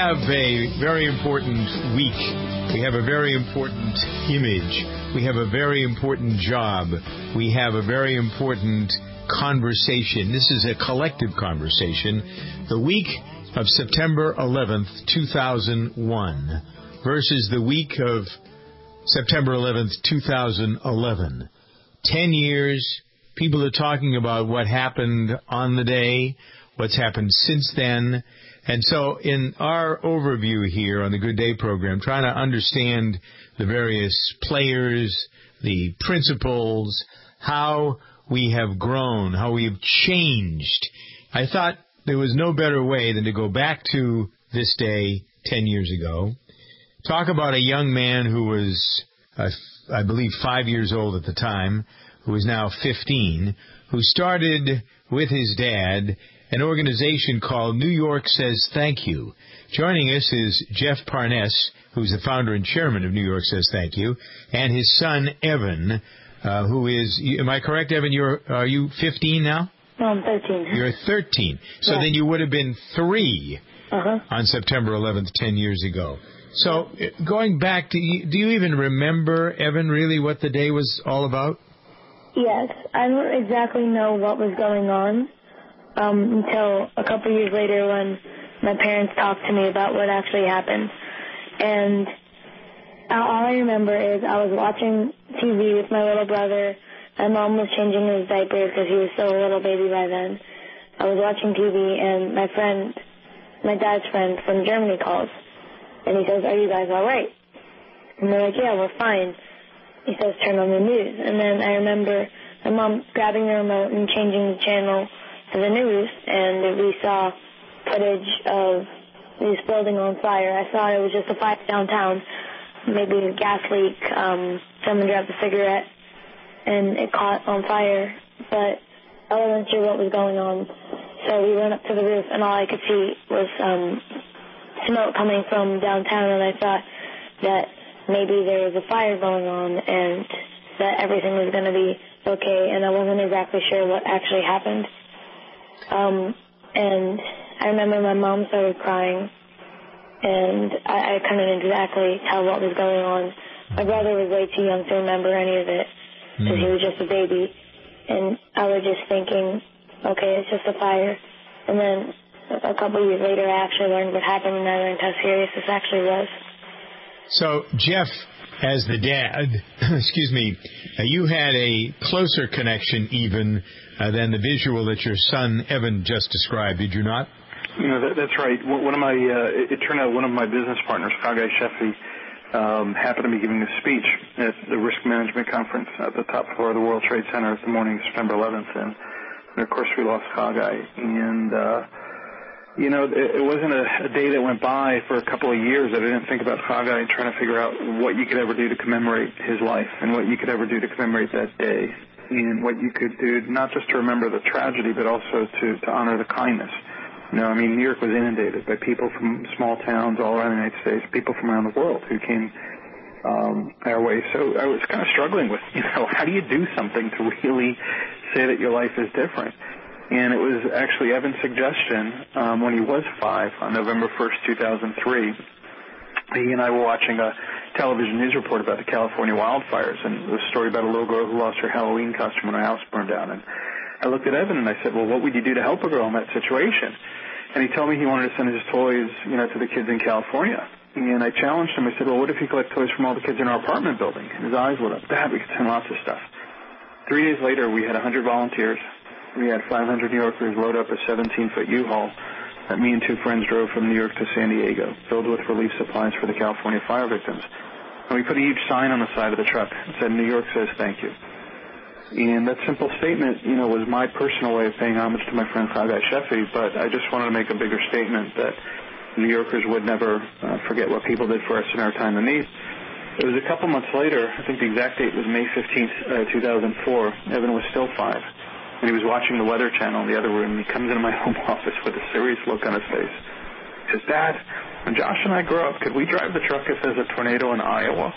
have a very important week. We have a very important image. We have a very important job. We have a very important conversation. This is a collective conversation. The week of September 11th, 2001 versus the week of September 11th, 2011. 10 years. People are talking about what happened on the day, what's happened since then. And so in our overview here on the Good Day program, trying to understand the various players, the principles, how we have grown, how we have changed, I thought there was no better way than to go back to this day 10 years ago, talk about a young man who was, I believe, 5 years old at the time, who is now 15, who started with his dad an organization called New York Says Thank You. Joining us is Jeff Parness, who's the founder and chairman of New York Says Thank You, and his son, Evan, who is, am I correct, Evan, are you 15 now? No, I'm 13. You're 13. So yeah. Then you would have been 3 on September 11th, 10 years ago. So going back, do you even remember, Evan, really what the day was all about? Yes. I don't exactly know what was going on until a couple years later when my parents talked to me about what actually happened. And all I remember is I was watching TV with my little brother. My mom was changing his diapers because he was still a little baby by then. I was watching TV, and my dad's friend from Germany calls. And he says, "Are you guys all right?" And they're like, "Yeah, we're fine." He says, "Turn on the news." And then I remember my mom grabbing the remote and changing the channel to the news, and we saw footage of this building on fire. I thought it was just a fire downtown, maybe a gas leak. Someone dropped a cigarette, and it caught on fire. But I wasn't sure what was going on. So we went up to the roof, and all I could see was smoke coming from downtown, and I thought that maybe there was a fire going on and that everything was going to be okay, and I wasn't exactly sure what actually happened. And I remember my mom started crying, and I couldn't exactly tell what was going on. My brother was way too young to remember any of it because he was just a baby, and I was just thinking, okay, it's just a fire. And then a couple years later, I actually learned what happened, and I learned how serious this actually was. So, Jeff, as the dad, excuse me, you had a closer connection even than the visual that your son, Evan, just described, did you not? You know, that's right. One of my, it turned out one of my business partners, Chagai Sheffi, happened to be giving a speech at the Risk Management Conference at the top floor of the World Trade Center the morning of September 11th, and of course we lost Chagai. And you know, it wasn't a day that went by for a couple of years that I didn't think about Chagai and trying to figure out what you could ever do to commemorate his life and what you could ever do to commemorate that day and what you could do not just to remember the tragedy but also to honor the kindness. You know, I mean, New York was inundated by people from small towns all around the United States, people from around the world who came our way. So I was kind of struggling with, you know, how do you do something to really say that your life is different? And it was actually Evan's suggestion when he was 5 on November 1st, 2003. He and I were watching a television news report about the California wildfires, and it was a story about a little girl who lost her Halloween costume when her house burned down. And I looked at Evan and I said, well, what would you do to help a girl in that situation? And he told me he wanted to send his toys, you know, to the kids in California. And I challenged him. I said, well, what if you collect toys from all the kids in our apartment building? And his eyes lit up. Dad, we could send lots of stuff. 3 days later, we had 100 volunteers. We had 500 New Yorkers load up a 17-foot U-Haul that me and 2 friends drove from New York to San Diego, filled with relief supplies for the California fire victims. And we put a huge sign on the side of the truck that said, New York Says Thank You. And that simple statement, you know, was my personal way of paying homage to my friend Chagai Sheffi, but I just wanted to make a bigger statement that New Yorkers would never forget what people did for us in our time of need. It was a couple months later, I think the exact date was May 15th, 2004. Evan was still 5. And he was watching the Weather Channel in the other room, and he comes into my home office with a serious look on his face. He says, Dad, when Josh and I grow up, could we drive the truck if there's a tornado in Iowa?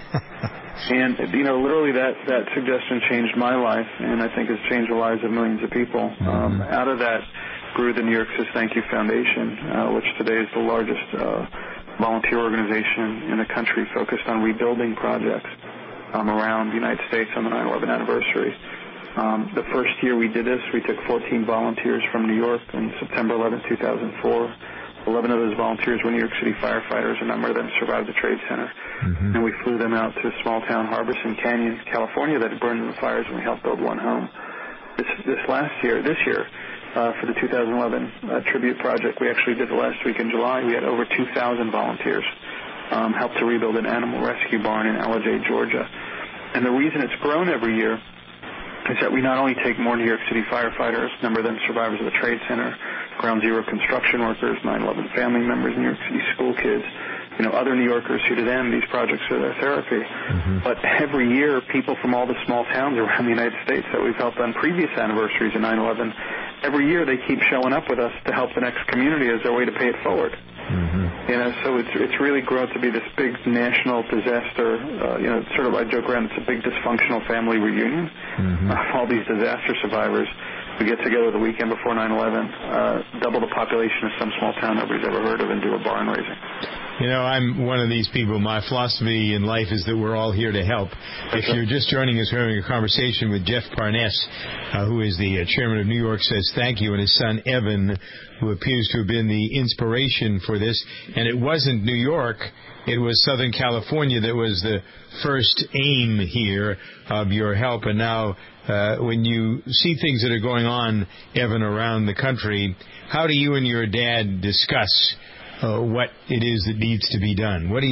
And, you know, literally that suggestion changed my life, and I think has changed the lives of millions of people. Out of that grew the New York Says Thank You Foundation, which today is the largest volunteer organization in the country focused on rebuilding projects around the United States on the 9/11 anniversary. The first year we did this, we took 14 volunteers from New York on September 11, 2004. 11 of those volunteers were New York City firefighters. A number of them survived the Trade Center. Mm-hmm. And we flew them out to small town Harbison Canyon, California, that had burned in the fires, and we helped build one home. This year, for the 2011 tribute project we actually did the last week in July, we had over 2,000 volunteers help to rebuild an animal rescue barn in Ellijay, Georgia. And the reason it's grown every year is that we not only take more New York City firefighters, a number of them survivors of the Trade Center, Ground Zero construction workers, 9/11 family members, New York City school kids, other New Yorkers who to them these projects are their therapy. Mm-hmm. But every year, people from all the small towns around the United States that we've helped on previous anniversaries of 9/11, every year they keep showing up with us to help the next community as their way to pay it forward. Mm-hmm. So it's really grown to be this big national disaster. Sort of I joke around, it's a big dysfunctional family reunion of all these disaster survivors. We get together the weekend before 9/11, double the population of some small town nobody's ever heard of, and do a barn raising. I'm one of these people. My philosophy in life is that we're all here to help. If you're just joining us, we're having a conversation with Jeff Parness, who is the chairman of New York Says Thank You, and his son Evan, who appears to have been the inspiration for this. And it wasn't New York. It was Southern California that was the first aim here of your help. And now when you see things that are going on, Evan, around the country, how do you and your dad discuss what it is that needs to be done? When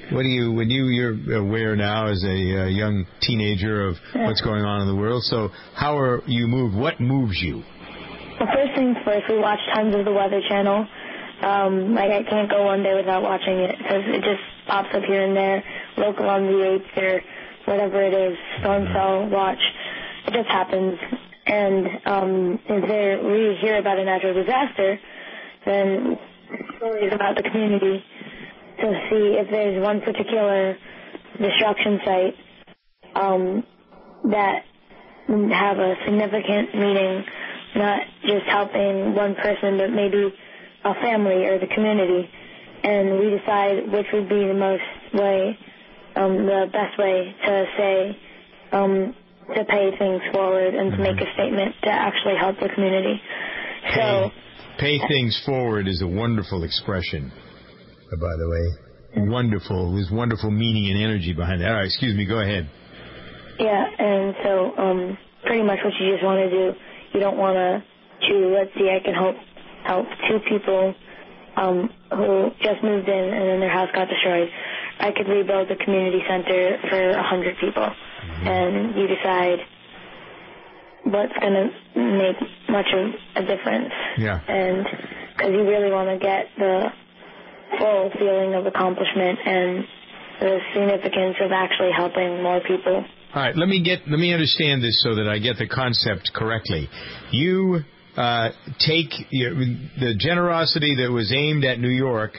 you're aware now as a young teenager of what's going on in the world, so how are you moved? What moves you? Well, first things first, we watch tons of the Weather Channel. I can't go one day without watching it because it just pops up here and there, local on the 8th or whatever it is, storm cell watch. It just happens. And if we hear about a natural disaster, then stories about the community to see if there's one particular destruction site that have a significant meaning, not just helping one person, but maybe a family or the community. And we decide which would be the best way to say, to pay things forward and to make a statement to actually help the community. So, pay things forward is a wonderful expression, by the way. Wonderful. There's wonderful meaning and energy behind that. All right, excuse me, go ahead. Yeah, and so pretty much what you just want to do, you don't want to let's see, I can help two people who just moved in and then their house got destroyed. I could rebuild the community center for 100 people. And you decide what's going to make much of a difference. Yeah. And because you really want to get the full feeling of accomplishment and the significance of actually helping more people. All right, let me understand this so that I get the concept correctly. You take the generosity that was aimed at New York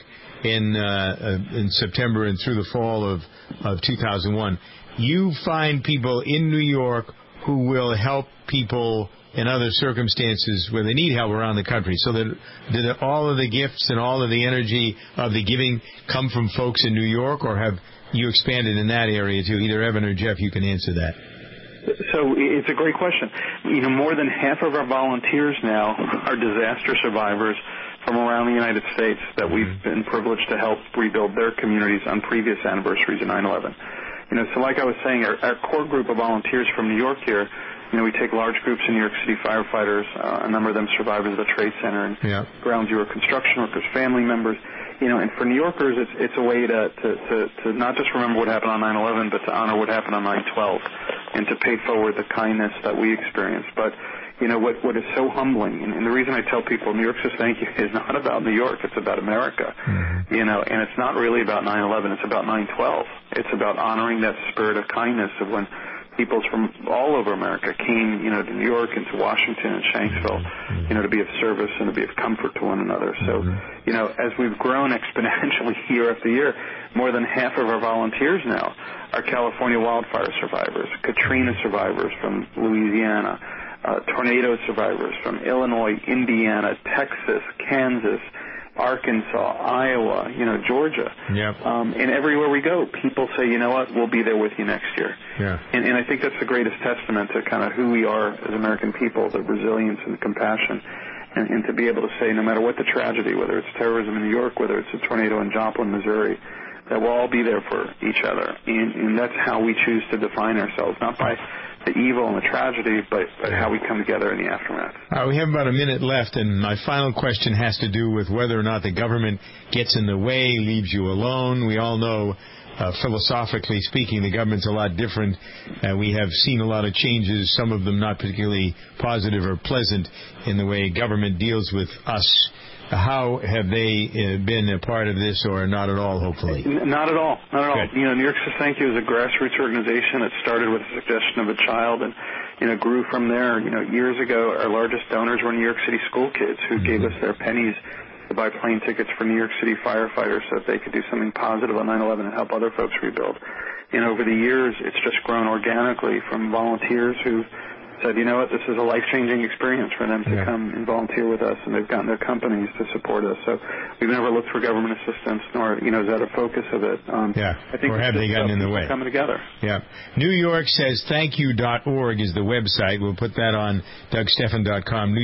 in September and through the fall of 2001. You find people in New York who will help people in other circumstances where they need help around the country. So did all of the gifts and all of the energy of the giving come from folks in New York, or have you expanded in that area too? Either Evan or Jeff, you can answer that. So it's a great question. More than half of our volunteers now are disaster survivors from around the United States that we've been privileged to help rebuild their communities on previous anniversaries of 9/11. So like I was saying, our core group of volunteers from New York here, we take large groups of New York City firefighters, a number of them survivors of the Trade Center, and Ground Zero construction workers, family members. And for New Yorkers, it's a way to not just remember what happened on 9/11, but to honor what happened on 9/12, and to pay forward the kindness that we experienced. But what is so humbling, and the reason I tell people New York Says Thank You is not about New York, it's about America. And it's not really about 9/11, it's about 9/12. It's about honoring that spirit of kindness of when people from all over America came, to New York and to Washington and Shanksville, to be of service and to be of comfort to one another. So, as we've grown exponentially year after year, more than half of our volunteers now are California wildfire survivors, Katrina survivors from Louisiana, tornado survivors from Illinois, Indiana, Texas, Kansas, Arkansas, Iowa, Georgia. Yep. And everywhere we go, people say, you know what, we'll be there with you next year. Yeah. And I think that's the greatest testament to kind of who we are as American people, the resilience and the compassion. And to be able to say, no matter what the tragedy, whether it's terrorism in New York, whether it's a tornado in Joplin, Missouri, that we'll all be there for each other. And that's how we choose to define ourselves, not by the evil and the tragedy, but how we come together in the aftermath. We have about a minute left, and my final question has to do with whether or not the government gets in the way, leaves you alone. We all know, philosophically speaking, the government's a lot different. We have seen a lot of changes, some of them not particularly positive or pleasant in the way government deals with us. How have they been a part of this, or not at all, hopefully? Not at all. Not at all. Good. New York Says Thank You is a grassroots organization. It started with the suggestion of a child and, grew from there. Years ago, our largest donors were New York City school kids who gave us their pennies to buy plane tickets for New York City firefighters so that they could do something positive on 9/11 and help other folks rebuild. And over the years, it's just grown organically from volunteers who said, you know what, this is a life-changing experience for them to come and volunteer with us, and they've gotten their companies to support us. So we've never looked for government assistance, nor, is that a focus of it. I think or have they gotten in the way? Coming together. Yeah. NewYorkSaysThankYou.org is the website. We'll put that on DougStephan.com.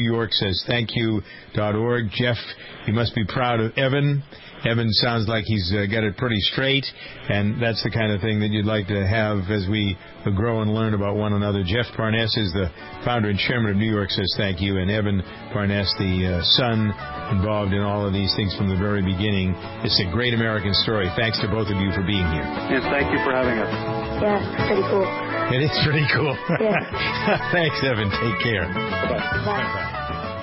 NewYorkSaysThankYou.org. Jeff, you must be proud of Evan. Evan sounds like he's got it pretty straight, and that's the kind of thing that you'd like to have as we grow and learn about one another. Jeff Parnas is the founder and chairman of New York Says Thank You, and Evan Parnas, the son involved in all of these things from the very beginning. It's a great American story. Thanks to both of you for being here. Yes, thank you for having us. Yeah, it's pretty cool. It is pretty cool. Yeah. Thanks, Evan. Take care. Bye-bye. Bye.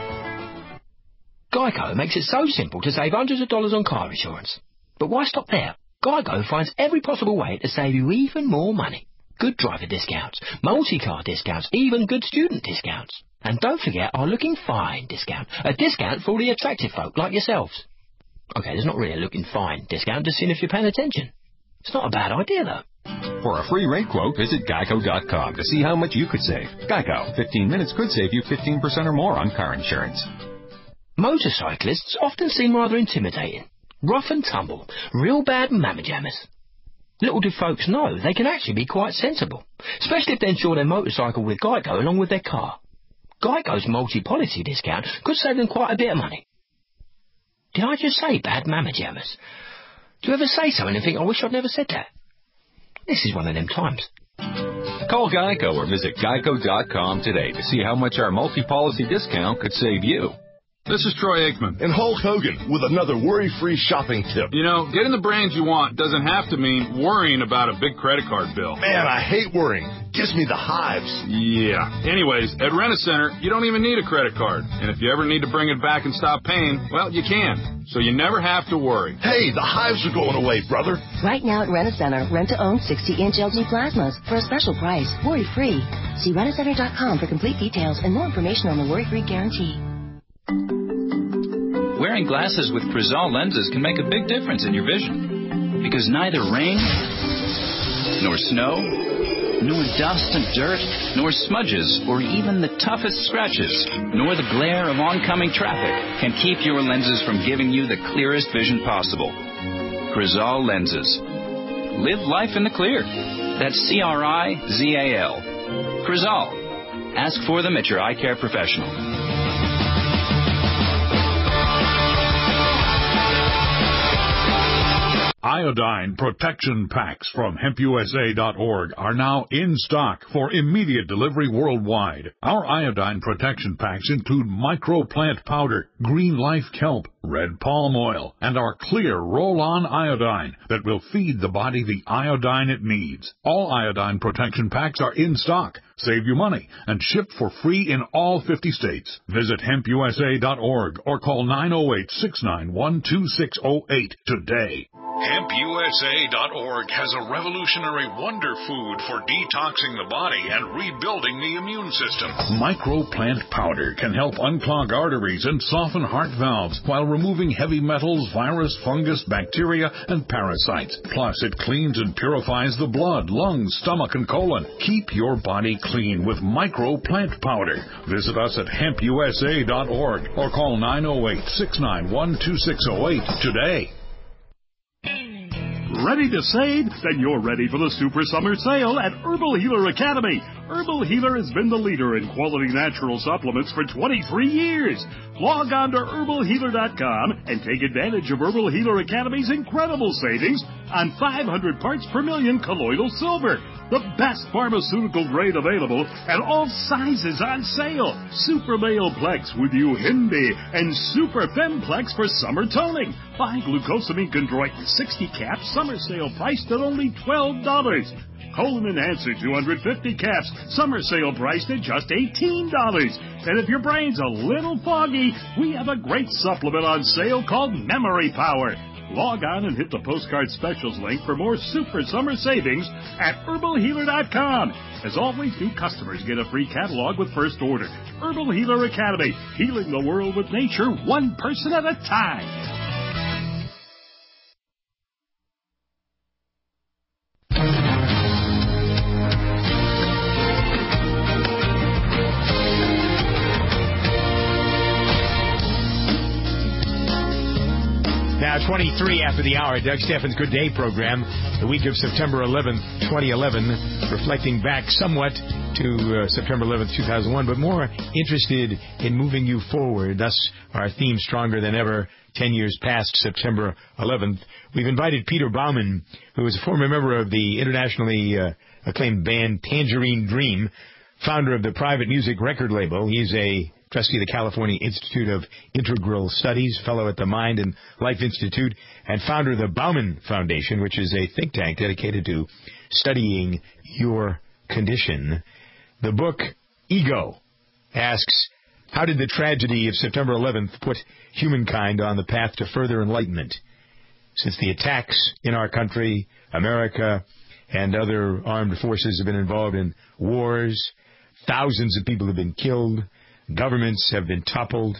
Geico makes it so simple to save hundreds of dollars on car insurance. But why stop there? Geico finds every possible way to save you even more money. Good driver discounts, multi-car discounts, even good student discounts. And don't forget our Looking Fine discount, a discount for all the attractive folk like yourselves. Okay, there's not really a Looking Fine discount, just seeing if you're paying attention. It's not a bad idea, though. For a free rate quote, visit Geico.com to see how much you could save. Geico, 15 minutes could save you 15% or more on car insurance. Motorcyclists often seem rather intimidating. Rough and tumble, real bad mamma jammers. Little do folks know they can actually be quite sensible, especially if they insure their motorcycle with Geico along with their car. Geico's multi-policy discount could save them quite a bit of money. Did I just say bad mamma jammers? Do you ever say something and think, I wish I'd never said that? This is one of them times. Call Geico or visit Geico.com today to see how much our multi-policy discount could save you. This is Troy Aikman. And Hulk Hogan with another worry-free shopping tip. Getting the brands you want doesn't have to mean worrying about a big credit card bill. Man, I hate worrying. Gives me the hives. Yeah. Anyways, at Rent-A-Center, you don't even need a credit card. And if you ever need to bring it back and stop paying, well, you can. So you never have to worry. Hey, the hives are going away, brother. Right now at Rent-A-Center, rent-to-own 60-inch LG plasmas for a special price, worry-free. See Rent-A-Center.com for complete details and more information on the worry-free guarantee. Wearing glasses with Crizal lenses can make a big difference in your vision. Because neither rain, nor snow, nor dust and dirt, nor smudges, or even the toughest scratches, nor the glare of oncoming traffic can keep your lenses from giving you the clearest vision possible. Crizal lenses. Live life in the clear. That's Crizal. Crizal. Ask for them at your eye care professional. Iodine protection packs from HempUSA.org are now in stock for immediate delivery worldwide. Our iodine protection packs include microplant powder, green life kelp, red palm oil, and our clear roll-on iodine that will feed the body the iodine it needs. All iodine protection packs are in stock. Save you money and ship for free in all 50 states. Visit HempUSA.org or call 908-691-2608 today. HempUSA.org has a revolutionary wonder food for detoxing the body and rebuilding the immune system. Microplant powder can help unclog arteries and soften heart valves while removing heavy metals, virus, fungus, bacteria, and parasites. Plus, it cleans and purifies the blood, lungs, stomach, and colon. Keep your body clean with Microplant powder. Visit us at HempUSA.org or call 908-691-2608 today. Ready to save? Then you're ready for the Super Summer Sale at Herbal Healer Academy. Herbal Healer has been the leader in quality natural supplements for 23 years. Log on to herbalhealer.com and take advantage of Herbal Healer Academy's incredible savings on 500 parts per million colloidal silver, the best pharmaceutical grade available, and all sizes on sale. Super Male Plex with Uhimbi and Super Femplex for summer toning. Buy glucosamine chondroitin 60 caps, summer sale priced at only $12. Colon Enhancer 250 caps, summer sale priced at just $18. And if your brain's a little foggy, we have a great supplement on sale called Memory Power. Log on and hit the postcard specials link for more super summer savings at herbalhealer.com. As always, new customers get a free catalog with first order. Herbal Healer Academy, healing the world with nature one person at a time. Now, 23 after the hour, Doug Steffens' Good Day program, the week of September 11th, 2011, reflecting back somewhat to September 11th, 2001, but more interested in moving you forward. Thus, our theme, Stronger Than Ever, 10 years past September 11th. We've invited Peter Baumann, who is a former member of the internationally acclaimed band Tangerine Dream, founder of the private music record label. He's a trustee of the California Institute of Integral Studies, fellow at the Mind and Life Institute, and founder of the Baumann Foundation, which is a think tank dedicated to studying your condition. The book, Ego, asks, how did the tragedy of September 11th put humankind on the path to further enlightenment? Since the attacks in our country, America, and other armed forces have been involved in wars, thousands of people have been killed, governments have been toppled.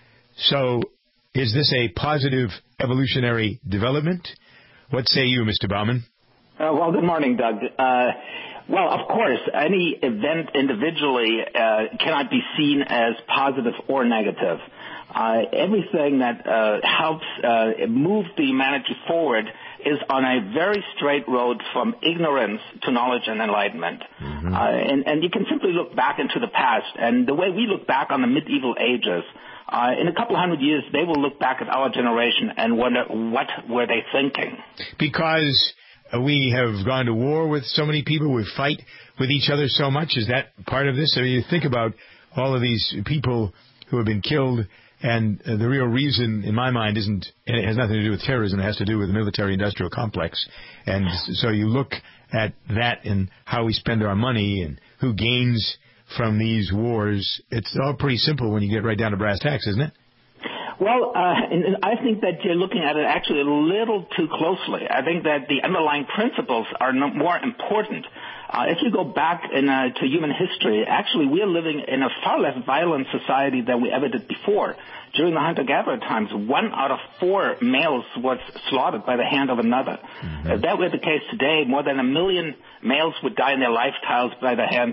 So, is this a positive evolutionary development? What say you, Mr. Baumann? Well, good morning, Doug. Well, of course, any event individually cannot be seen as positive or negative. Everything that helps move the humanity forward is on a very straight road from ignorance to knowledge and enlightenment. Mm-hmm. And you can simply look back into the past. And the way we look back on the medieval ages, in a couple of hundred years, they will look back at our generation and wonder, what were they thinking? Because we have gone to war with so many people, we fight with each other so much. Is that part of this? I mean, you think about all of these people who have been killed, and the real reason, in my mind, it has nothing to do with terrorism. It has to do with the military-industrial complex. And so you look at that and how we spend our money and who gains from these wars. It's all pretty simple when you get right down to brass tacks, isn't it? Well, and I think that you're looking at it actually a little too closely. I think that the underlying principles are more important. If you go back to human history, actually we are living in a far less violent society than we ever did before. During the hunter-gatherer times, 1 out of 4 males was slaughtered by the hand of another. Mm-hmm. If that were the case today, more than 1 million males would die in their lifetimes by the hand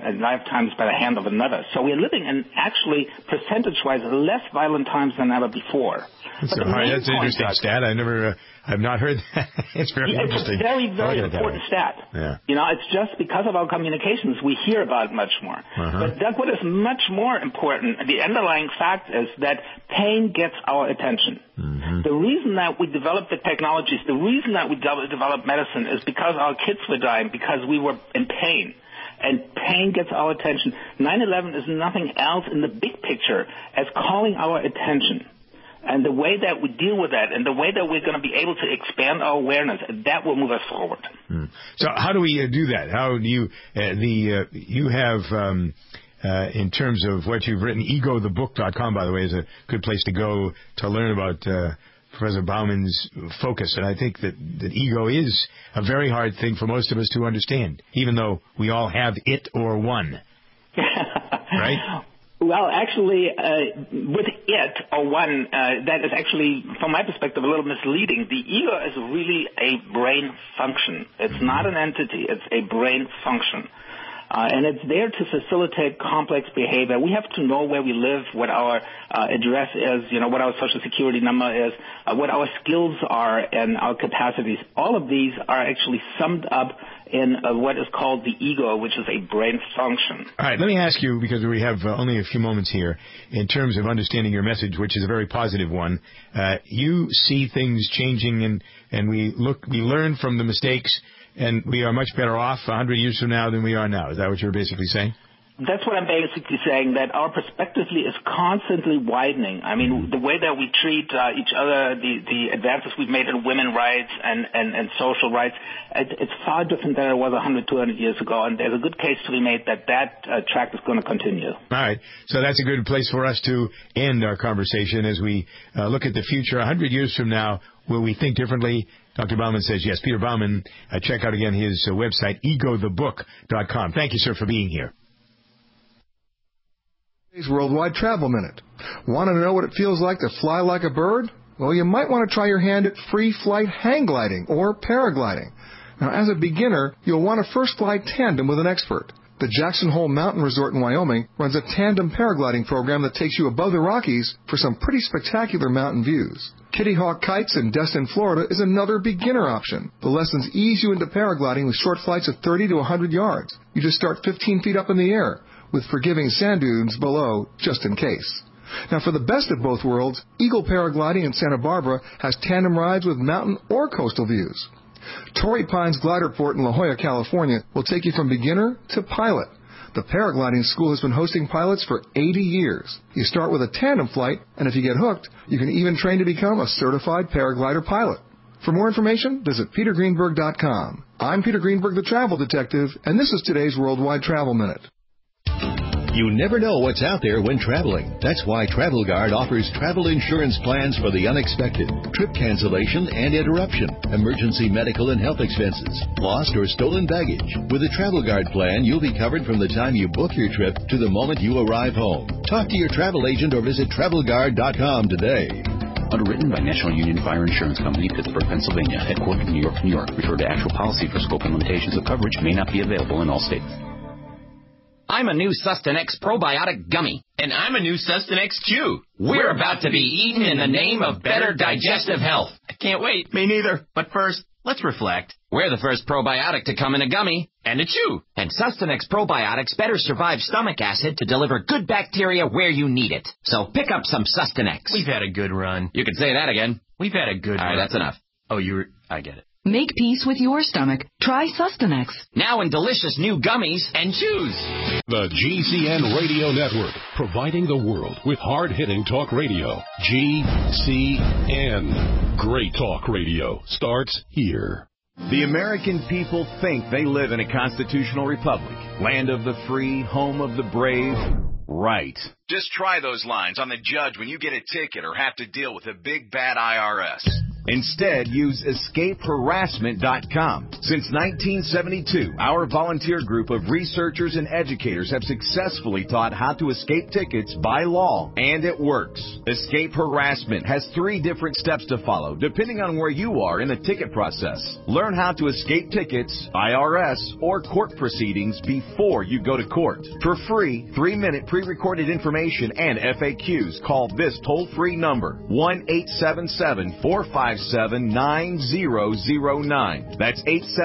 of another. So we're living in actually percentage-wise less violent times than ever before. That's an interesting stat. I've not heard that. It's very interesting. It's a very, very important stat. Yeah. You know, it's just because of our communications we hear about it much more. Uh-huh. But Doug, what is much more important, the underlying fact is that pain gets our attention. Mm-hmm. The reason that we developed the technologies, the reason that we developed medicine is because our kids were dying, because we were in pain. And pain gets our attention. 9/11 is nothing else in the big picture as calling our attention. And the way that we deal with that and the way that we're going to be able to expand our awareness, that will move us forward. So how do we do that? How do you, you have, in terms of what you've written, egothebook.com, by the way, is a good place to go to learn about Professor Bauman's focus, and I think that ego is a very hard thing for most of us to understand, even though we all have it or one. Right? Well, actually, with it or one, that is actually, from my perspective, a little misleading. The ego is really a brain function. It's not an entity. It's a brain function. And it's there to facilitate complex behavior. We have to know where we live, what our address is, what our social security number is, what our skills are and our capacities. All of these are actually summed up in what is called the ego, which is a brain function. All right, let me ask you, because we have only a few moments here, in terms of understanding your message, which is a very positive one. You see things changing, and we learn from the mistakes, and we are much better off 100 years from now than we are now. Is that what you're basically saying? That's what I'm basically saying, that our perspective is constantly widening. I mean, the way that we treat each other, the advances we've made in women's rights and social rights, it's far different than it was 100, 200 years ago, and there's a good case to be made that track is going to continue. All right. So that's a good place for us to end our conversation as we look at the future. 100 years from now, will we think differently? Dr. Bauman says yes. Peter Bauman, check out again his website, egothebook.com. Thank you, sir, for being here. Worldwide Travel Minute. Want to know what it feels like to fly like a bird? Well, you might want to try your hand at free flight hang gliding or paragliding. Now, as a beginner, you'll want to first fly tandem with an expert. The Jackson Hole Mountain Resort in Wyoming runs a tandem paragliding program that takes you above the Rockies for some pretty spectacular mountain views. Kitty Hawk Kites in Destin, Florida is another beginner option. The lessons ease you into paragliding with short flights of 30 to 100 yards. You just start 15 feet up in the air, with forgiving sand dunes below, just in case. Now, for the best of both worlds, Eagle Paragliding in Santa Barbara has tandem rides with mountain or coastal views. Torrey Pines Glider Port in La Jolla, California will take you from beginner to pilot. The paragliding school has been hosting pilots for 80 years. You start with a tandem flight, and if you get hooked, you can even train to become a certified paraglider pilot. For more information, visit petergreenberg.com. I'm Peter Greenberg, the Travel Detective, and this is today's Worldwide Travel Minute. You never know what's out there when traveling. That's why Travel Guard offers travel insurance plans for the unexpected, trip cancellation and interruption, emergency medical and health expenses, lost or stolen baggage. With a Travel Guard plan, you'll be covered from the time you book your trip to the moment you arrive home. Talk to your travel agent or visit TravelGuard.com today. Underwritten by National Union Fire Insurance Company, Pittsburgh, Pennsylvania. Headquartered in New York, New York. Refer to actual policy for scope and limitations of coverage. May not be available in all states. I'm a new Sustanex probiotic gummy. And I'm a new Sustanex Q. We're about to be eaten in the name of better digestive health. I can't wait. Me neither. But first, let's reflect. We're the first probiotic to come in a gummy. And a chew. And Sustanex probiotics better survive stomach acid to deliver good bacteria where you need it. So pick up some Sustanex. We've had a good run. You can say that again. We've had a good run. All right, that's enough. Oh, I get it. Make peace with your stomach. Try Sustanex. Now in delicious new gummies and chews. The GCN Radio Network, providing the world with hard-hitting talk radio. GCN. Great talk radio starts here. The American people think they live in a constitutional republic. Land of the free, home of the brave. Right. Just try those lines on the judge when you get a ticket or have to deal with a big bad IRS. Instead, use escapeharassment.com. Since 1972, our volunteer group of researchers and educators have successfully taught how to escape tickets by law, and it works. Escape Harassment has 3 different steps to follow, depending on where you are in the ticket process. Learn how to escape tickets, IRS, or court proceedings before you go to court. For free, 3-minute pre-recorded information and FAQs, call this toll-free number, 1-877-457-9009. That's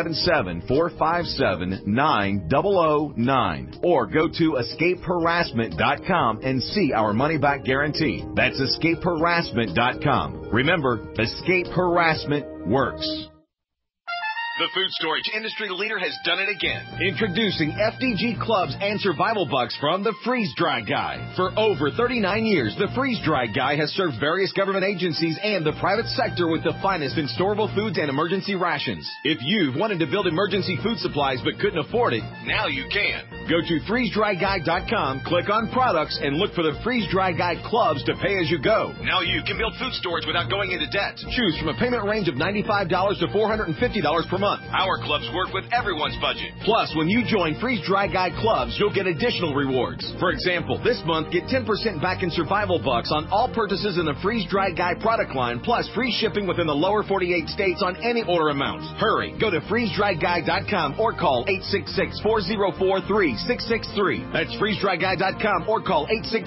877-457-9009. Or go to escapeharassment.com and see our money-back guarantee. That's escapeharassment.com. Remember, escape harassment works. The food storage industry leader has done it again. Introducing FDG Clubs and Survival Bucks from the Freeze Dry Guy. For over 39 years, the Freeze Dry Guy has served various government agencies and the private sector with the finest in storable foods and emergency rations. If you've wanted to build emergency food supplies but couldn't afford it, now you can. Go to freezedryguy.com, click on products, and look for the Freeze Dry Guy clubs to pay as you go. Now you can build food storage without going into debt. Choose from a payment range of $95 to $450 per month. Our clubs work with everyone's budget. Plus, when you join Freeze Dry Guy clubs, you'll get additional rewards. For example, this month, get 10% back in survival bucks on all purchases in the Freeze Dry Guy product line, plus free shipping within the lower 48 states on any order amount. Hurry, go to freezedryguy.com or call 866-404-3663. That's freezedryguy.com or call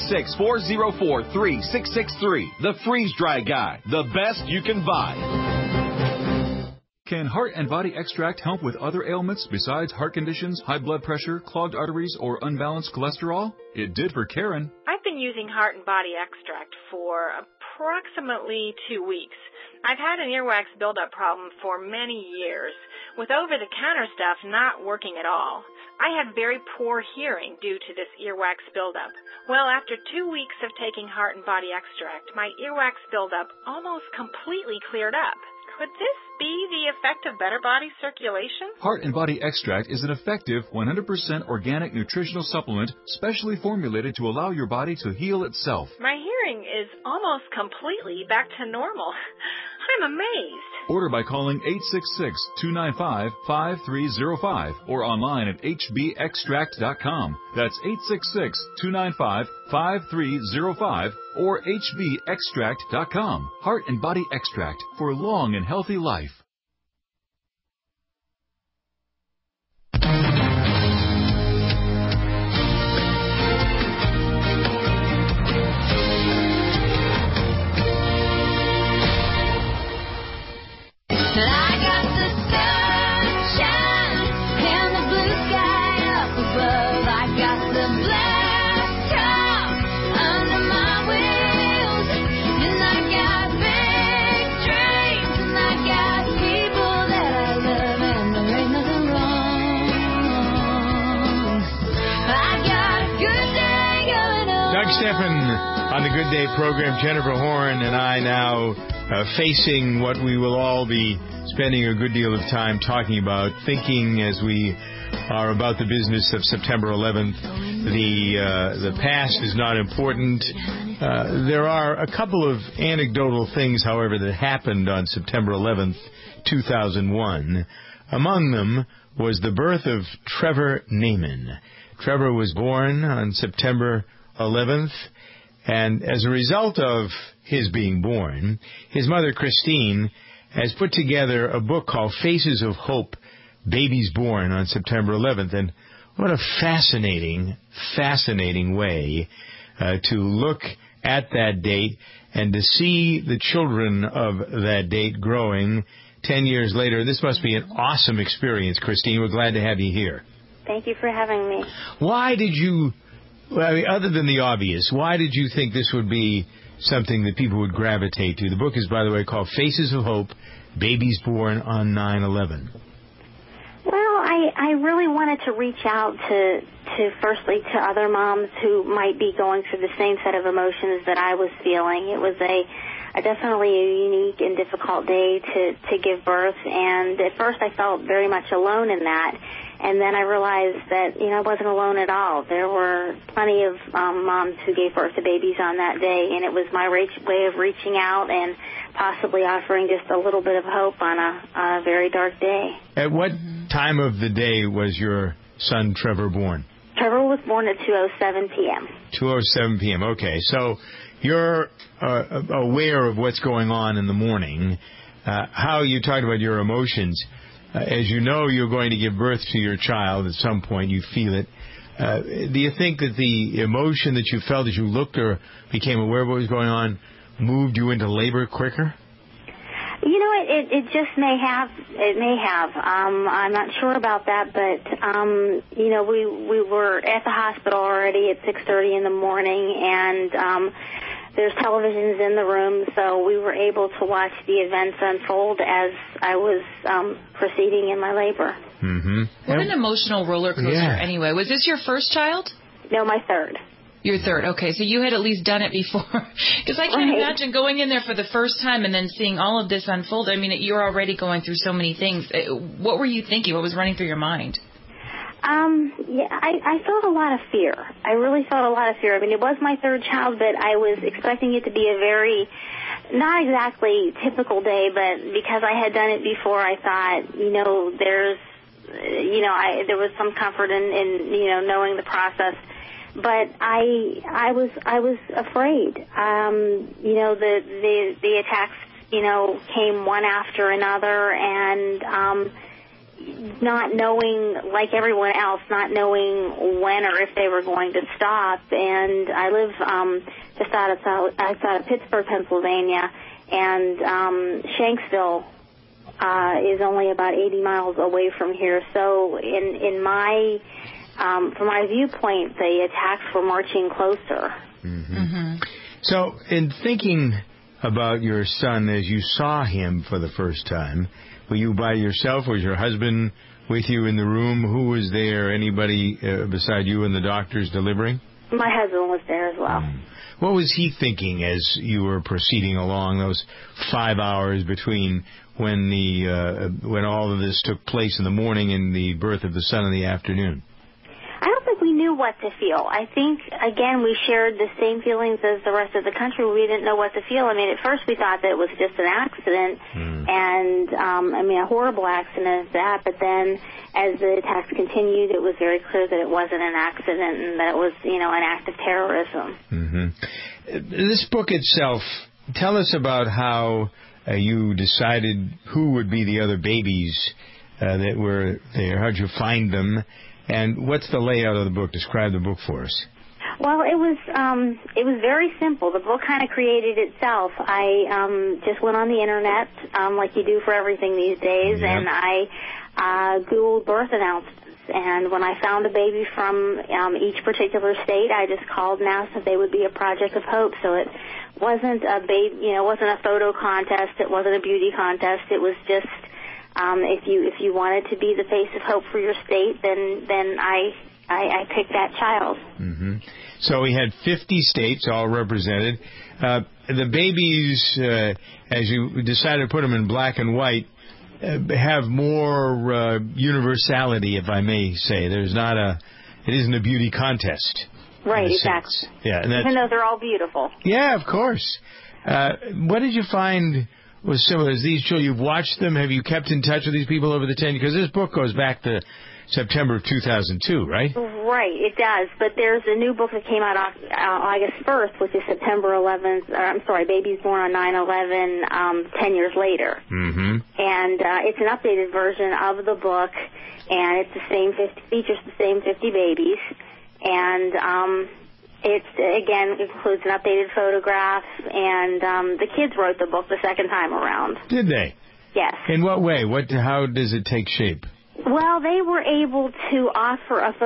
866-404-3663. The Freeze Dry Guy, the best you can buy. Can Heart and Body Extract help with other ailments besides heart conditions, high blood pressure, clogged arteries, or unbalanced cholesterol? It did for Karen. I've been using Heart and Body Extract for approximately 2 weeks. I've had an earwax buildup problem for many years, with over-the-counter stuff not working at all. I had very poor hearing due to this earwax buildup. Well, after 2 weeks of taking Heart and Body Extract, my earwax buildup almost completely cleared up. Could this be the effect of better body circulation? Heart and Body Extract is an effective 100% organic nutritional supplement specially formulated to allow your body to heal itself. My hearing is almost completely back to normal. I'm amazed. Order by calling 866-295-5305 or online at hbextract.com. That's 866-295-5305 or hbextract.com. Heart and Body Extract for long and healthy life. Stephan on the Good Day program. Jennifer Horn and I now facing what we will all be spending a good deal of time talking about, thinking as we are about the business of September 11th. The past is not important. There are a couple of anecdotal things, however, that happened on September 11th, 2001. Among them was the birth of Trevor Naiman. Trevor was born on September 11th, and as a result of his being born, his mother, Christine, has put together a book called Faces of Hope, Babies Born on September 11th. And what a fascinating way to look at that date and to see the children of that date growing 10 years later. This must be an awesome experience, Christine. We're glad to have you here. Thank you for having me. Why did you... Well, I mean, other than the obvious, why did you think this would be something that people would gravitate to? The book is, by the way, called Faces of Hope, Babies Born on 9/11. Well, I really wanted to reach out to firstly to other moms who might be going through the same set of emotions that I was feeling. It was definitely a unique and difficult day to give birth, and at first I felt very much alone in that. And then I realized that, I wasn't alone at all. There were plenty of moms who gave birth to babies on that day, and it was my way of reaching out and possibly offering just a little bit of hope on a very dark day. At what time of the day was your son Trevor born? Trevor was born at 2:07 p.m. 2:07 p.m. Okay, so you're aware of what's going on in the morning. How you talked about your emotions. As you know, you're going to give birth to your child at some point. You feel it. Do you think that the emotion that you felt as you looked or became aware of what was going on moved you into labor quicker? It just may have. It may have. I'm not sure about that, but we were at the hospital already at 6:30 in the morning, and there's televisions in the room, so we were able to watch the events unfold as I was proceeding in my labor. Mm-hmm. What an emotional roller coaster anyway. Was this your first child? No, my third. Your third. Okay, so you had at least done it before. Because I can't imagine going in there for the first time and then seeing all of this unfold. I mean, you're already going through so many things. What were you thinking? What was running through your mind? Yeah, I felt a lot of fear. I really felt a lot of fear. I mean, it was my third child, but I was expecting it to be a very, not exactly typical day, but because I had done it before, I thought, there was some comfort in knowing the process. But I was afraid. The attacks, came one after another, and not knowing, like everyone else, not knowing when or if they were going to stop. And I live just outside of Pittsburgh, Pennsylvania, and Shanksville is only about 80 miles away from here. So from my viewpoint, the attacks were marching closer. Mm-hmm. Mm-hmm. So in thinking about your son as you saw him for the first time, were you by yourself? Was your husband with you in the room? Who was there? Anybody beside you and the doctors delivering? My husband was there as well. What was he thinking as you were proceeding along those 5 hours between when all of this took place in the morning and the birth of the son in the afternoon? I don't think we knew what to feel. I think, again, we shared the same feelings as the rest of the country. We didn't know what to feel. I mean, at first we thought that it was just an accident, and, a horrible accident at that. But then as the attacks continued, it was very clear that it wasn't an accident and that it was, an act of terrorism. Mm-hmm. This book itself, tell us about how you decided who would be the other babies that were there. How'd you find them? And what's the layout of the book? Describe the book for us. Well, it was very simple. The book kind of created itself. I just went on the internet, like you do for everything these days, and I Googled birth announcements. And when I found a baby from each particular state, I just called and asked if they would be a Project of Hope. So it wasn't a it wasn't a photo contest. It wasn't a beauty contest. It was just if you wanted to be the face of hope for your state, then I picked that child. Mm-hmm. So we had 50 states all represented. The babies, as you decided to put them in black and white, have more universality, if I may say. It isn't a beauty contest. Right, exactly. Yeah, and even though they're all beautiful. Yeah, of course. What did you find was similar? As these children, you've watched them, have you kept in touch with these people over the 10 years? Because this book goes back to September of 2002, right? Right, it does. But there's a new book that came out August 1st, which is September 11th. Babies born on 9/11, 10 years later. Mm-hmm. And it's an updated version of the book, and it's features the same 50 babies. And it includes an updated photograph, and the kids wrote the book the second time around. Did they? Yes. In what way? How does it take shape? Well, they were able to offer a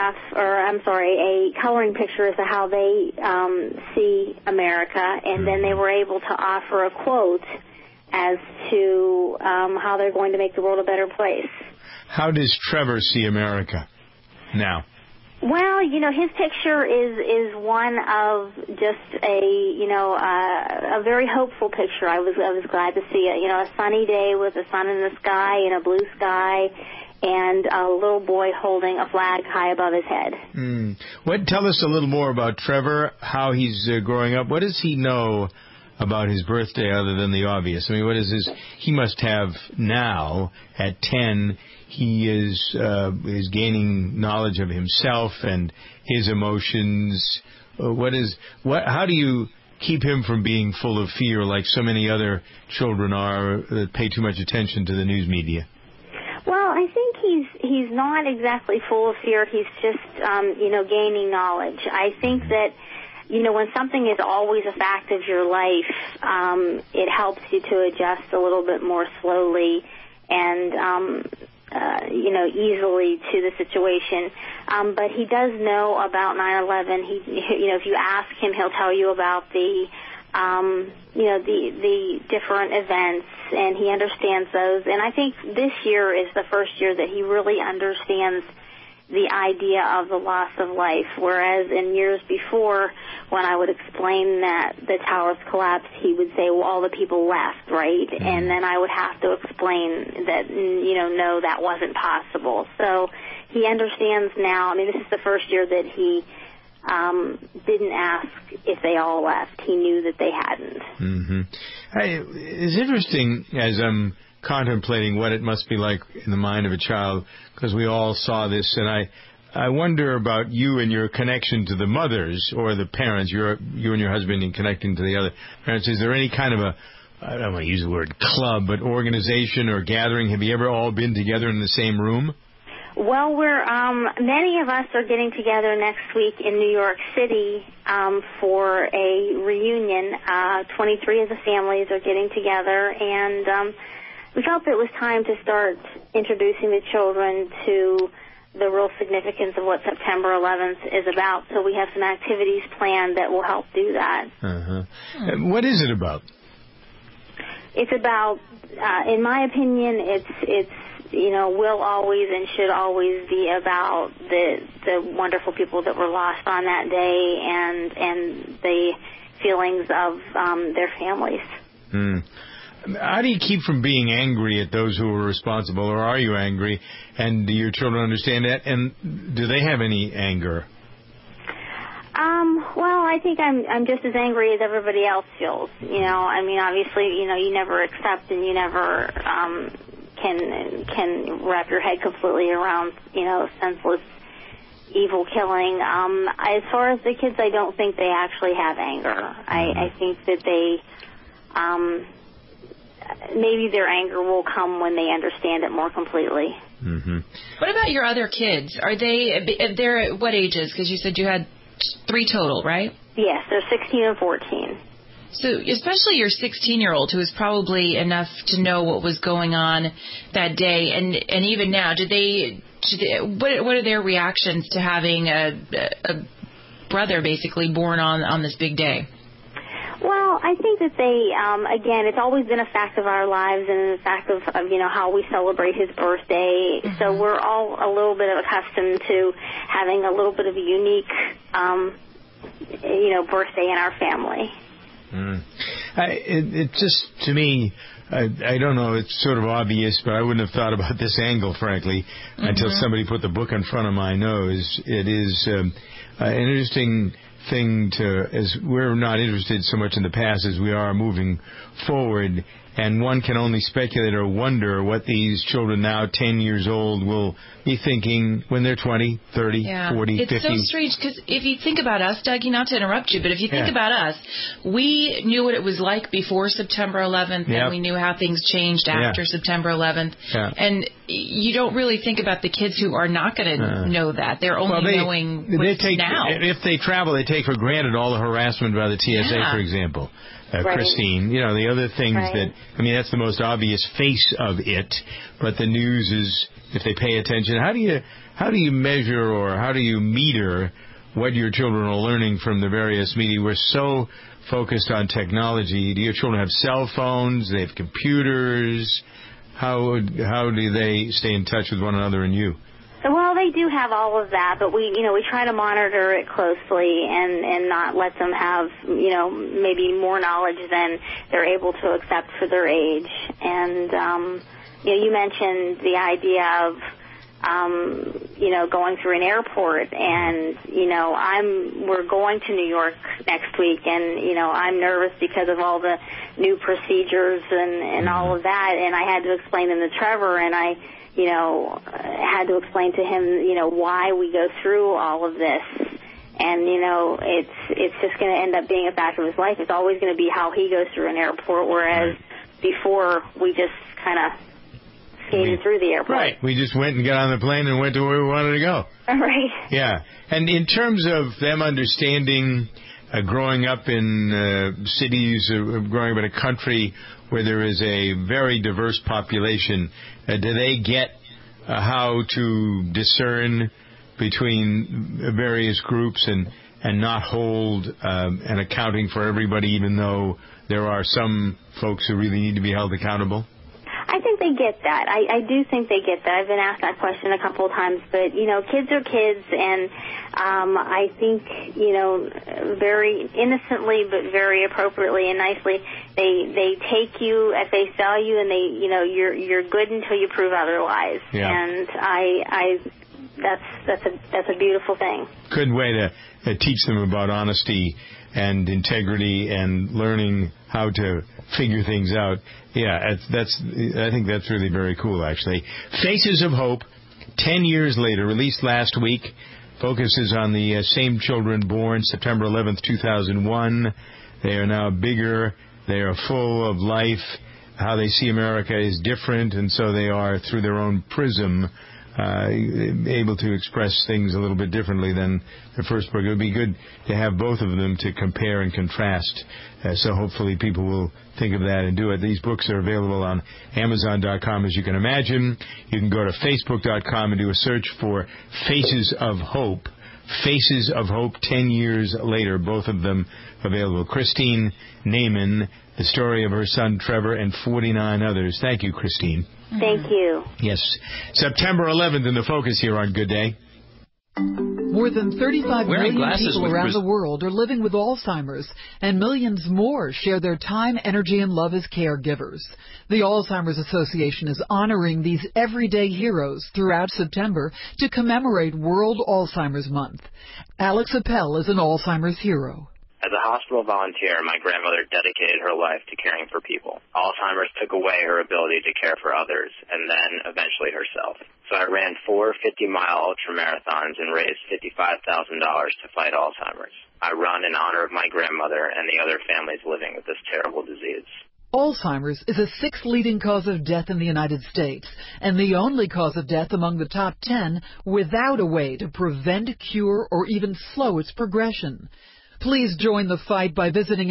coloring picture as to how they see America, and then they were able to offer a quote as to how they're going to make the world a better place. How does Trevor see America now? Well, his picture is one of just a very hopeful picture. I was glad to see it. A sunny day with the sun in the sky and a blue sky, and a little boy holding a flag high above his head. Tell us a little more about Trevor, how he's growing up. What does he know about his birthday other than the obvious? I mean, he must have now, at 10, he is gaining knowledge of himself and his emotions. How do you keep him from being full of fear like so many other children are that pay too much attention to the news media? Well, I think he's not exactly full of fear. He's just, gaining knowledge. I think that, when something is always a fact of your life, it helps you to adjust a little bit more slowly and, easily to the situation. But he does know about 9/11. If you ask him, he'll tell you about the different events, and he understands those. And I think this year is the first year that he really understands the idea of the loss of life, whereas in years before, when I would explain that the towers collapsed, he would say, well, all the people left, right? Mm-hmm. And then I would have to explain that, no, that wasn't possible. So he understands now. I mean, this is the first year that he didn't ask if they all left. He knew that they hadn't. Mm-hmm. It's interesting as I'm contemplating what it must be like in the mind of a child, because we all saw this, and I wonder about you and your connection to the mothers or the parents, you and your husband in connecting to the other parents. Is there any kind of I don't want to use the word club, but organization or gathering? Have you ever all been together in the same room? Well, many of us are getting together next week in New York City for a reunion. 23 of the families are getting together, and we felt it was time to start introducing the children to the real significance of what September 11th is about. So we have some activities planned that will help do that. Uh-huh. What is it about? It's about, in my opinion, it's will always and should always be about the wonderful people that were lost on that day and the feelings of their families. Mm. How do you keep from being angry at those who were responsible, or are you angry? And do your children understand that? And do they have any anger? Well, I think I'm just as angry as everybody else feels. I mean, obviously, you never accept and you never can wrap your head completely around, senseless evil killing. As far as the kids, I don't think they actually have anger. I think that they maybe their anger will come when they understand it more completely. Mm-hmm. What about your other kids? They're at what ages? Because you said you had 3 total, right? Yes, they're 16 and 14. So especially your 16-year-old, who is probably enough to know what was going on that day, and even now, what are their reactions to having a brother basically born on this big day? Well, I think that they, again, it's always been a fact of our lives and a fact of how we celebrate his birthday. Mm-hmm. So we're all a little bit accustomed to having a little bit of a unique, birthday in our family. Mm. It just, to me, I don't know, it's sort of obvious, but I wouldn't have thought about this angle, frankly, until somebody put the book in front of my nose. It is an interesting thing as we're not interested so much in the past as we are moving forward, and one can only speculate or wonder what these children now 10 years old will be thinking when they're 20, 30, 40, 50. It's so strange because if you think about us, Dougie, not to interrupt you, but if you think about us, we knew what it was like before September 11th, and we knew how things changed after September 11th. Yeah. And you don't really think about the kids who are not going to know that. They're only knowing what's now. If they travel, they take for granted all the harassment by the TSA, for example. Christine, the other things that's the most obvious face of it, but the news is, if they pay attention, how do you measure or how do you meter what your children are learning from the various media? We're so focused on technology. Do your children have cell phones? Do they have computers? How do they stay in touch with one another and you? Well, they do have all of that, but we try to monitor it closely and not let them have, maybe more knowledge than they're able to accept for their age. And, you mentioned the idea of, going through an airport, and, we're going to New York next week, and, I'm nervous because of all the new procedures and all of that, and I had to explain them to Trevor, and I had to explain to him, why we go through all of this. And, it's just going to end up being a fact of his life. It's always going to be how he goes through an airport, whereas before we just kind of skated through the airport. Right. We just went and got on the plane and went to where we wanted to go. Right. Yeah. And in terms of them understanding growing up in cities, growing up in a country where there is a very diverse population, do they get how to discern between various groups and not hold an accounting for everybody, even though there are some folks who really need to be held accountable? I think they get that. I do think they get that. I've been asked that question a couple of times, but, kids are kids, and I think, very innocently but very appropriately and nicely, they take you at face value, and they, you're good until you prove otherwise. Yeah. And I that's a beautiful thing. Good way to teach them about honesty and integrity and learning how to figure things out. Yeah, I think that's really very cool, actually. Faces of Hope, 10 years later, released last week, focuses on the same children born September 11th, 2001. They are now bigger. They are full of life. How they see America is different, and so they are, through their own prism, able to express things a little bit differently than the first book. It would be good to have both of them to compare and contrast. So hopefully people will think of that and do it. These books are available on Amazon.com, as you can imagine. You can go to Facebook.com and do a search for Faces of Hope. Faces of Hope, 10 years later, both of them available. Christine Naiman, the story of her son Trevor, and 49 others. Thank you, Christine. Thank you. Yes. September 11th in the focus here on Good Day. More than 35 million people around the world are living with Alzheimer's, and millions more share their time, energy, and love as caregivers. The Alzheimer's Association is honoring these everyday heroes throughout September to commemorate World Alzheimer's Month. Alex Appel is an Alzheimer's hero. As a hospital volunteer, my grandmother dedicated her life to caring for people. Alzheimer's took away her ability to care for others, and then eventually herself. So I ran 4 50-mile ultramarathons and raised $55,000 to fight Alzheimer's. I run in honor of my grandmother and the other families living with this terrible disease. Alzheimer's is the 6th leading cause of death in the United States, and the only cause of death among the top 10 without a way to prevent, cure, or even slow its progression. Please join the fight by visiting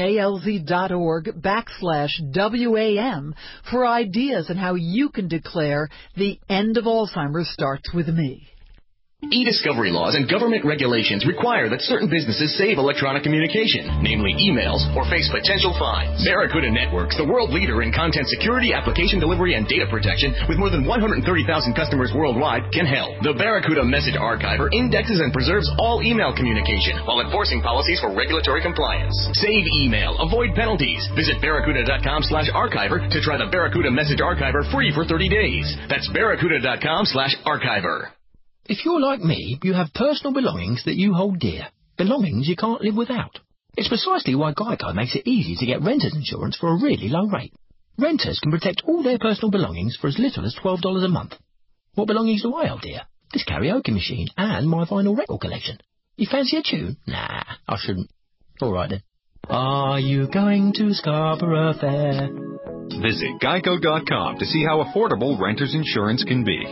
alz.org/WAM for ideas on how you can declare the end of Alzheimer's starts with me. E-discovery laws and government regulations require that certain businesses save electronic communication, namely emails, or face potential fines. Barracuda Networks, the world leader in content security, application delivery, and data protection, with more than 130,000 customers worldwide, can help. The Barracuda Message Archiver indexes and preserves all email communication while enforcing policies for regulatory compliance. Save email, avoid penalties. Visit barracuda.com/archiver to try the Barracuda Message Archiver free for 30 days. That's barracuda.com/archiver. If you're like me, you have personal belongings that you hold dear. Belongings you can't live without. It's precisely why Geico makes it easy to get renter's insurance for a really low rate. Renters can protect all their personal belongings for as little as $12 a month. What belongings do I hold dear? This karaoke machine and my vinyl record collection. You fancy a tune? Nah, I shouldn't. All right then. Are you going to Scarborough Fair? Visit Geico.com to see how affordable renter's insurance can be.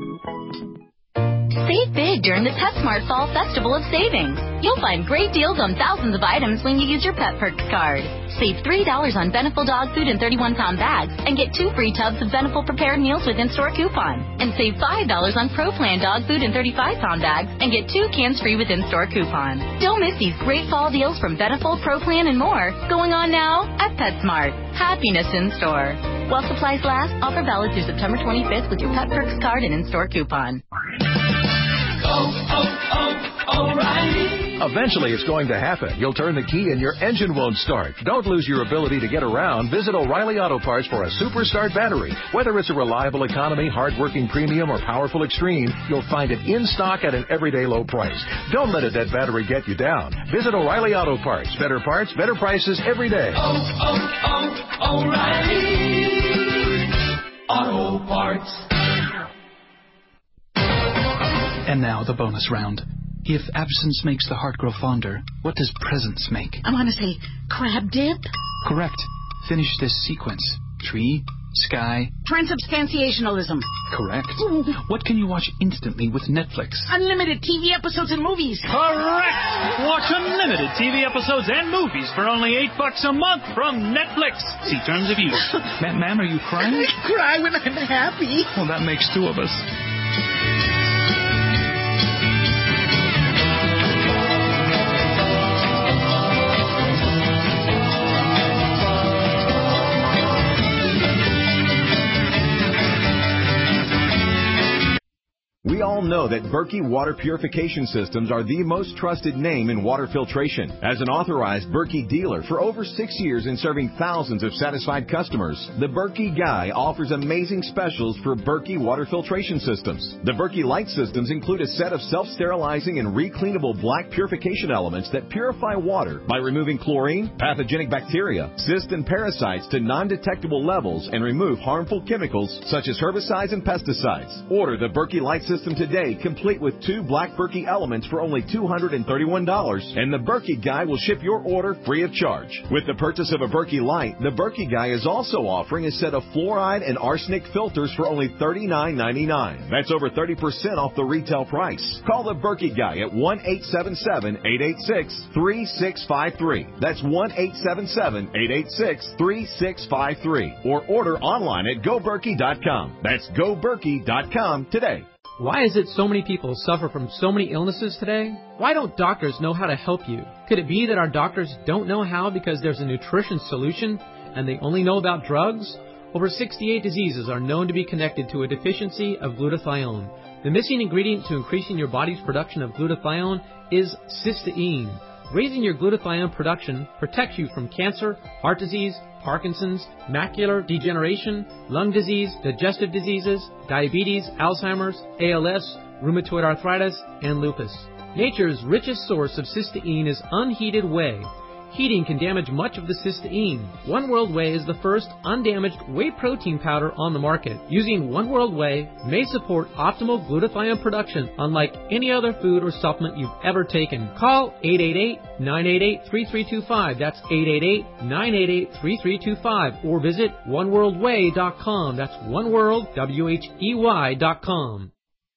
Save big during the PetSmart Fall Festival of Savings. You'll find great deals on thousands of items when you use your Pet Perks card. Save $3 on Beneful dog food and 31-pound bags and get 2 free tubs of Beneful prepared meals with in-store coupon. And save $5 on Pro Plan dog food and 35-pound bags and get 2 cans free with in-store coupon. Don't miss these great fall deals from Beneful, Pro Plan, and more going on now at PetSmart. Happiness in store. While supplies last, offer valid through September 25th with your Pet Perks card and in-store coupon. O'Reilly. Eventually it's going to happen. You'll turn the key and your engine won't start. Don't lose your ability to get around. Visit O'Reilly Auto Parts for a Super Start battery. Whether it's a reliable economy, hard-working premium, or powerful extreme, you'll find it in stock at an everyday low price. Don't let a dead battery get you down. Visit O'Reilly Auto Parts. Better parts, better prices every day. O'Reilly Auto Parts. And now the bonus round. If absence makes the heart grow fonder, what does presence make? I want to say crab dip. Correct. Finish this sequence. Tree, sky. Transubstantiationalism. Correct. What can you watch instantly with Netflix? Unlimited TV episodes and movies. Correct. Watch unlimited TV episodes and movies for only $8 a month from Netflix. See terms of use. Ma'am, are you crying? I cry when I'm happy. Well, that makes 2 of us. We all know that Berkey Water Purification Systems are the most trusted name in water filtration. As an authorized Berkey dealer for over 6 years and serving thousands of satisfied customers, the Berkey Guy offers amazing specials for Berkey water filtration systems. The Berkey Light systems include a set of self-sterilizing and recleanable black purification elements that purify water by removing chlorine, pathogenic bacteria, cysts, and parasites to non-detectable levels and remove harmful chemicals such as herbicides and pesticides. Order the Berkey Light system today, complete with 2 black Berkey elements for only $231, and the Berkey Guy will ship your order free of charge. With the purchase of a Berkey Light, the Berkey Guy is also offering a set of fluoride and arsenic filters for only $39.99. That's over 30% off the retail price. Call the Berkey Guy at 1-877-886-3653. That's 1-877-886-3653. Or order online at GoBerkey.com. That's GoBerkey.com today. Why is it so many people suffer from so many illnesses today? Why don't doctors know how to help you? Could it be that our doctors don't know how because there's a nutrition solution and they only know about drugs? Over 68 diseases are known to be connected to a deficiency of glutathione. The missing ingredient to increasing your body's production of glutathione is cysteine. Raising your glutathione production protects you from cancer, heart disease, Parkinson's, macular degeneration, lung disease, digestive diseases, diabetes, Alzheimer's, ALS, rheumatoid arthritis, and lupus. Nature's richest source of cysteine is unheated whey. Heating can damage much of the cysteine. One World Whey is the first undamaged whey protein powder on the market. Using One World Whey may support optimal glutathione production unlike any other food or supplement you've ever taken. Call 888-988-3325. That's 888-988-3325. Or visit oneworldwhey.com. That's oneworld.com.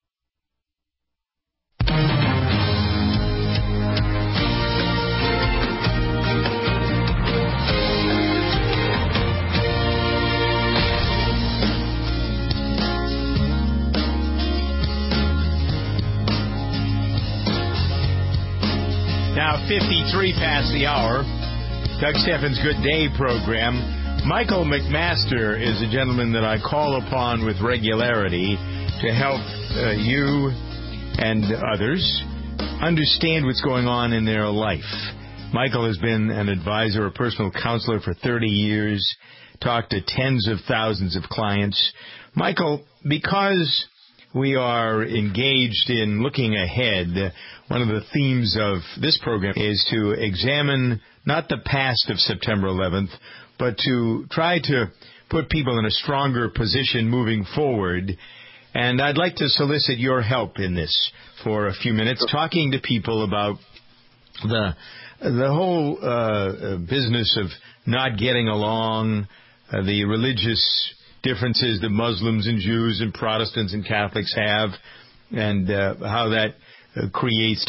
Now 53 past the hour. Doug Steffens' Good Day program. Michael McMaster is a gentleman that I call upon with regularity to help you and others understand what's going on in their life. Michael has been an advisor, a personal counselor for 30 years, talked to tens of thousands of clients. Michael, because we are engaged in looking ahead, one of the themes of this program is to examine not the past of September 11th, but to try to put people in a stronger position moving forward. And I'd like to solicit your help in this for a few minutes, talking to people about the whole business of not getting along, the religious differences that Muslims and Jews and Protestants and Catholics have, and how that creates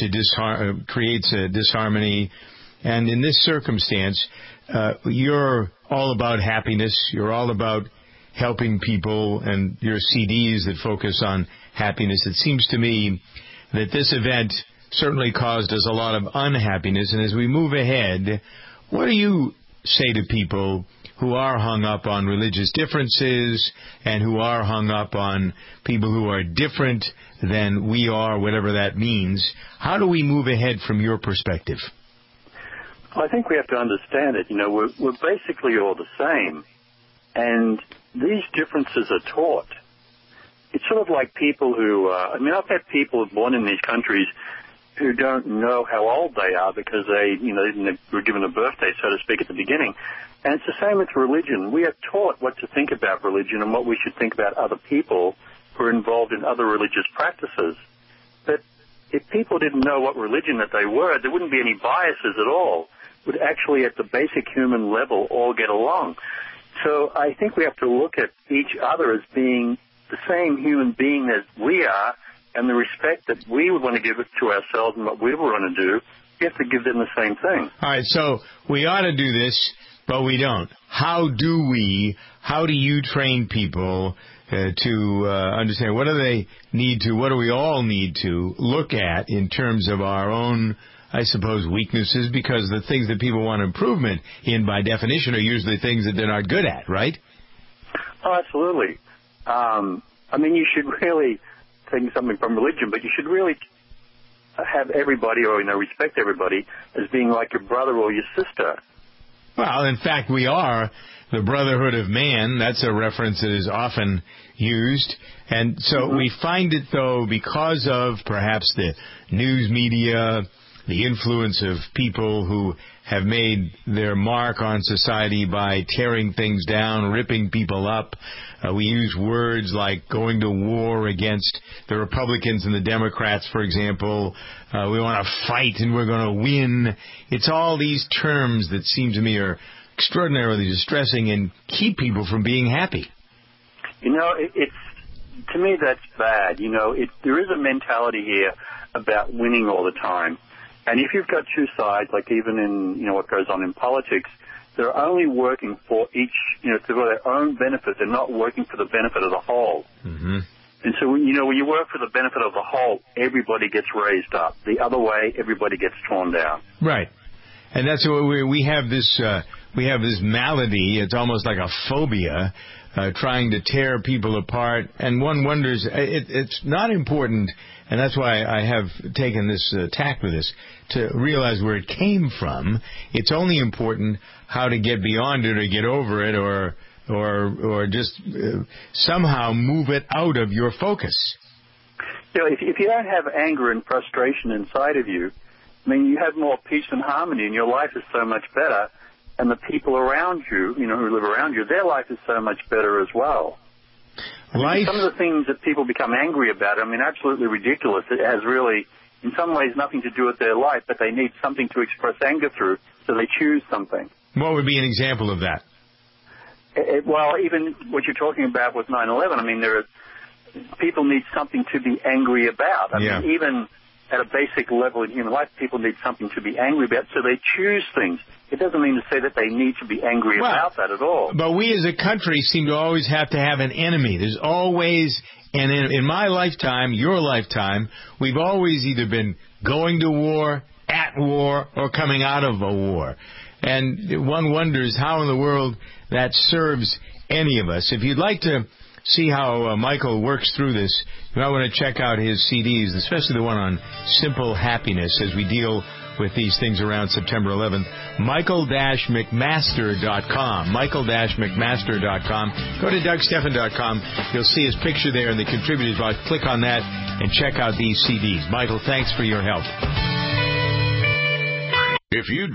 a disharmony. And in this circumstance, you're all about happiness. You're all about helping people, and your CDs that focus on happiness. It seems to me that this event certainly caused us a lot of unhappiness. And as we move ahead, what do you say to people who are hung up on religious differences and who are hung up on people who are different than we are, whatever that means? How do we move ahead from your perspective? Well, I think we have to understand it. You know, we're basically all the same, and these differences are taught. It's sort of like people who, I've had people born in these countries who don't know how old they are because they were given a birthday, so to speak, at the beginning. And it's the same with religion. We are taught what to think about religion and what we should think about other people who are involved in other religious practices. But if people didn't know what religion that they were, there wouldn't be any biases at all. Would actually, at the basic human level, all get along. So I think we have to look at each other as being the same human being that we are, and the respect that we would want to give it to ourselves and what we would want to do, we have to give them the same thing. All right, so we ought to do this, but we don't. How do you train people to understand what do they need to, what do we all need to look at in terms of our own, I suppose, weaknesses, because the things that people want improvement in, by definition, are usually things that they're not good at, right? Oh, absolutely. You should really taking something from religion, but you should really have everybody, or respect everybody as being like your brother or your sister. Well, in fact, we are the brotherhood of man. That's a reference that is often used. And so we find it, though, because of perhaps the news media, the influence of people who have made their mark on society by tearing things down, ripping people up. We use words like going to war against the Republicans and the Democrats, for example. We want to fight and we're going to win. It's all these terms that seem to me are extraordinarily distressing and keep people from being happy. To me, that's bad. There is a mentality here about winning all the time. And if you've got two sides, like even in, what goes on in politics, they're only working for each, for their own benefit. They're not working for the benefit of the whole. Mm-hmm. And so, when you work for the benefit of the whole, everybody gets raised up. The other way, everybody gets torn down. Right. And that's what we have this malady. It's almost like a phobia, trying to tear people apart. And one wonders, it's not important, and that's why I have taken this tack with this, to realize where it came from. It's only important how to get beyond it or get over it or just somehow move it out of your focus. If you don't have anger and frustration inside of you, you have more peace and harmony, and your life is so much better. And the people around you, who live around you, their life is so much better as well. Some of the things that people become angry about, absolutely ridiculous. It has really, in some ways, nothing to do with their life, but they need something to express anger through, so they choose something. What would be an example of that? Well, even what you're talking about with 9/11, people need something to be angry about. Even at a basic level in human life, people need something to be angry about, so they choose things. It doesn't mean to say that they need to be angry about that at all. But we as a country seem to always have to have an enemy. There's always, and in my lifetime, your lifetime, we've always either been going to war, at war, or coming out of a war. And one wonders how in the world that serves any of us. If you'd like to see how Michael works through this, you might want to check out his CDs, especially the one on simple happiness as we deal with these things around September 11th. Michael-McMaster.com. Michael-McMaster.com. Go to DougStephan.com. You'll see his picture there in the contributors box. Click on that and check out these CDs. Michael, thanks for your help. If you